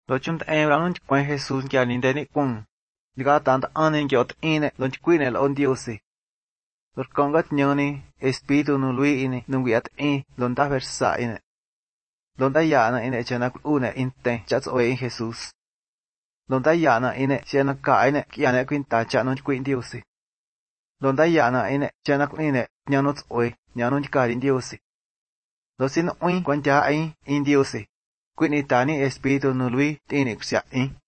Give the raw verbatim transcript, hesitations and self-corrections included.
Lo chung em ra nun quen Jesús ya ni de ni kun. Diga tanto anen yo ine lo chquine lo Dios. Lo congat nyoni espíritu no lui ine no wiat in lo da versa ine. Lo da yana ine chana une inte chats oe in Jesús. Lo da yana ine chana ka ine kiane quinta chano quin Dios. Lo da yana ine chana ine nyanot oe nyanon ka in Dios. Lo sin oin kwanja in in Dios. Quinitani espíritu no lui tiene xia in.